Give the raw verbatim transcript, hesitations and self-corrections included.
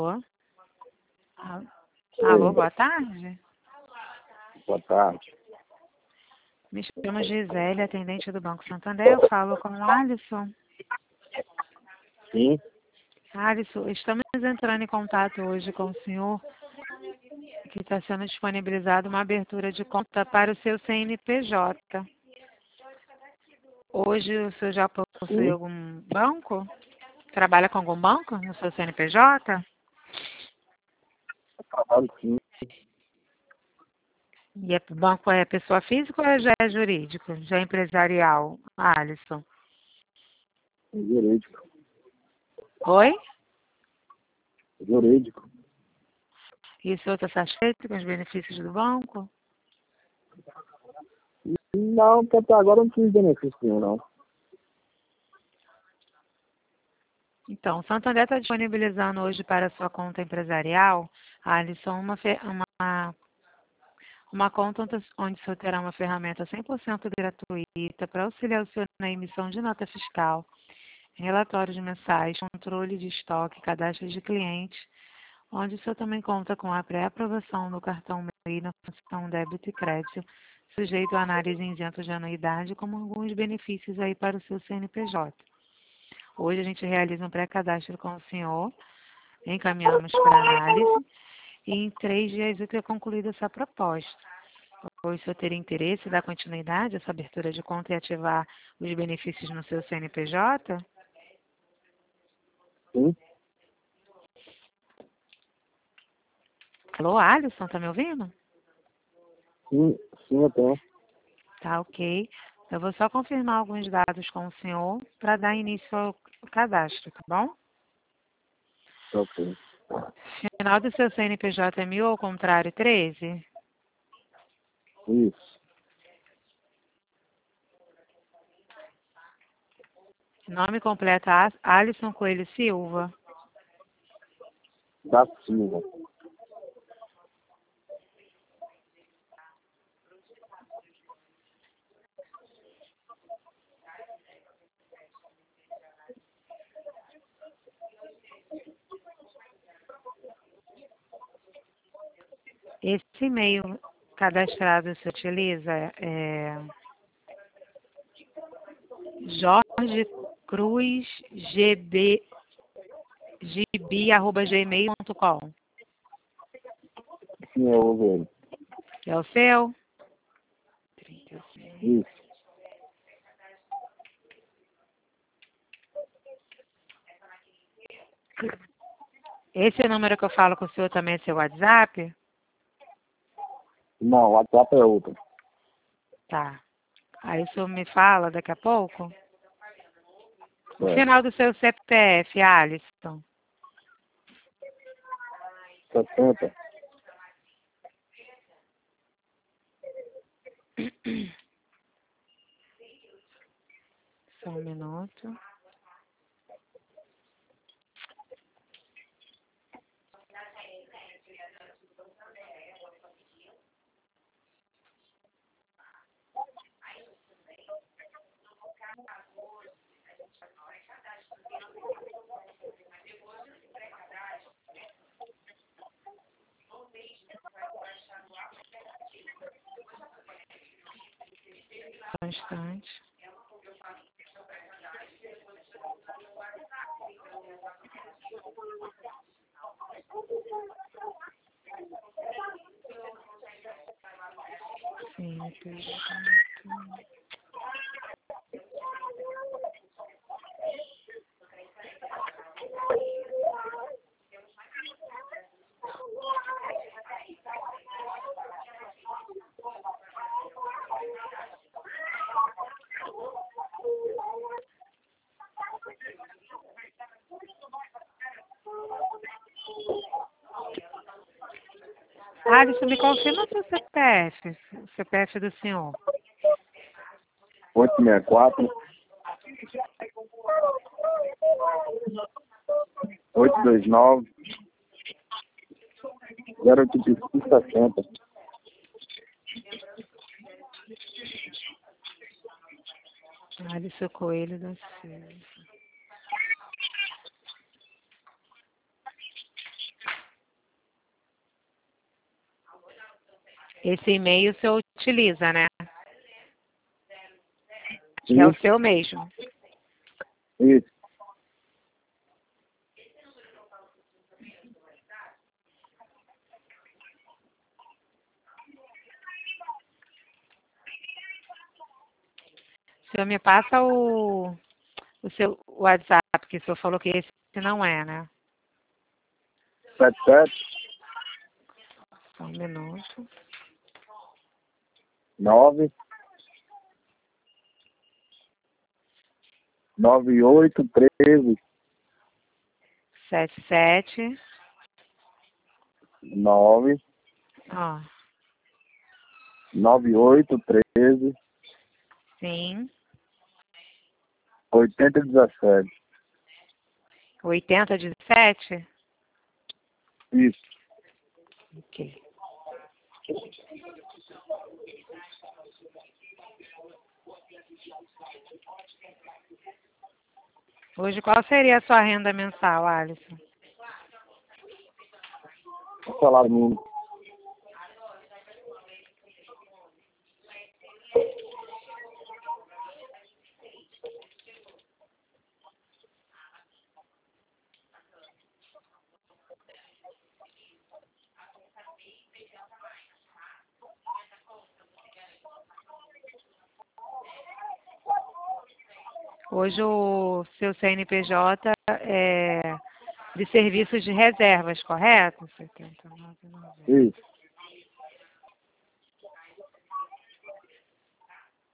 Alô? Alô, boa tarde. Boa tarde. Me chamo Gisele, atendente do Banco Santander. Eu falo com o Alisson. Sim, Alisson, estamos entrando em contato hoje com o senhor, que está sendo disponibilizada uma abertura de conta para o seu C N P J. Hoje o senhor já possui sim. algum banco? Trabalha com algum banco no seu C N P J? Trabalho sim. E é, o banco é pessoa física ou já é jurídico? Já é empresarial, Alisson? Jurídico. Oi? Jurídico. E o senhor está satisfeito com os benefícios do banco? Não, porque até agora eu não tive benefício nenhum, não. Então, o Santander está disponibilizando hoje para a sua conta empresarial, Alisson, uma, fe- uma, uma conta onde onde o senhor terá uma ferramenta cem por cento gratuita para auxiliar o senhor na emissão de nota fiscal, relatórios mensais, controle de estoque, cadastro de clientes, onde o senhor também conta com a pré-aprovação do cartão M E I na função débito e crédito, sujeito à análise isento de anuidade, como alguns benefícios aí para o seu C N P J. Hoje a gente realiza um pré-cadastro com o senhor, encaminhamos para análise e em três dias úteis é concluída essa proposta. Hoje o senhor teria interesse em dar continuidade a essa abertura de conta e ativar os benefícios no seu C N P J? Sim, Alô, Alisson, tá me ouvindo? sim, sim, eu tenho. Tá, ok. Eu vou só confirmar alguns dados com o senhor para dar início ao cadastro, tá bom? Ok. Final do seu C N P J é mil ou ao contrário, treze? Isso. Nome completo, A- Alisson Coelho Silva. Da Silva. Esse e-mail cadastrado você utiliza é Jorge Cruz GB, gb, arroba gmail ponto com. Sim, eu ouvi ele. É o seu? Isso. Esse número que eu falo com o senhor também é seu WhatsApp? Não, o WhatsApp é outro. Tá. Aí o senhor me fala daqui a pouco? O Certo. final do seu C P F, Alisson. sessenta. Só um minuto. Só um instante. C N P J. Alisson, me confirma o seu C P F, o C P F do senhor. oito seis quatro. oito dois nove. zero oito cinco sessenta. Alisson Coelho da Silva. Esse e-mail o senhor utiliza, né? Que é o Isso. seu mesmo. Isso. O senhor me passa o, o seu WhatsApp, que o senhor falou que esse não é, né? sete sete Só um minuto. nove nove oito treze Sete, sete. nove Ó, nove oito treze sim. oitenta dezessete. Oitenta, dezessete? Isso. Ok. Hoje, qual seria a sua renda mensal, Alisson? O salário mínimo. Hoje o seu C N P J é de serviços de reservas, correto? setenta e nove, noventa. Isso.